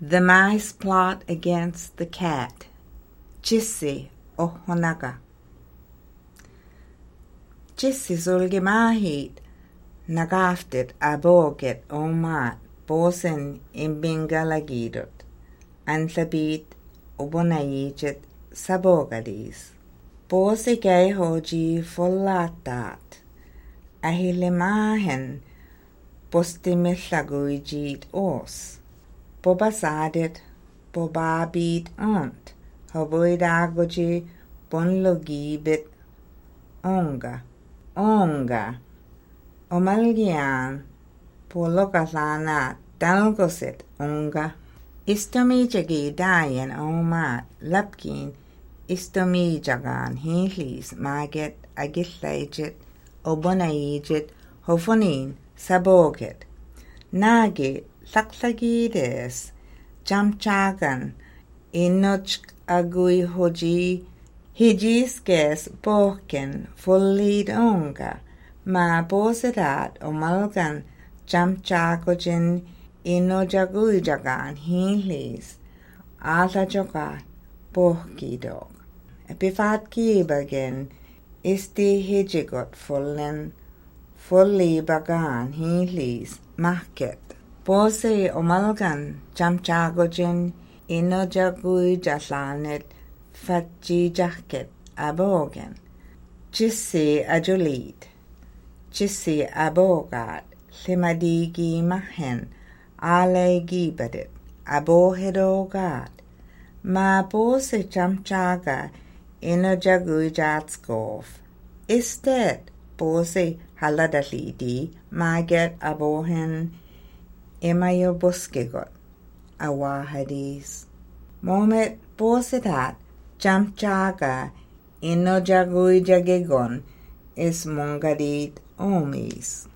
The mice plot against the cat. Jissi ohonaga. Jissi sulgi maahit. Nagaftit aboget omat bosen imbingalagidot. Antlabit ubonayijit sabogadis. Bosi gay hoji fullatat. Ahilimahen postimillaguijit os. Bobasadit bobabit ont. Hobuidagoji bonlogibit onga. Onga. Omalgian polokasanat dalgosit onga. Istomijagi dayen omat lapkin istomijagan hinlis maget agillajit obonayijit hofonin saboget. Nagi laklagides jamchagan inoch agui hoji hijiskes boken fullid onga. Ma bosedat omalgan jamchagojin inojaguijagan hinlis alajogat bohkidog. Bifat kibagen isti hijigot fulli bagan hinlis mahket. Bose omalgan jamchagojin inojaguijaslanet fatjijaket abogen. Jissi ajulit. Jissi abogat limadigi mahen ale gibadit abohedogat. Ma bose jamchaga inojagujatskov. Istet bose haladalidi maget abohen imayobuskigot awahadis. Momet bosedat jamchaga inojagujagigon is mongadit omis.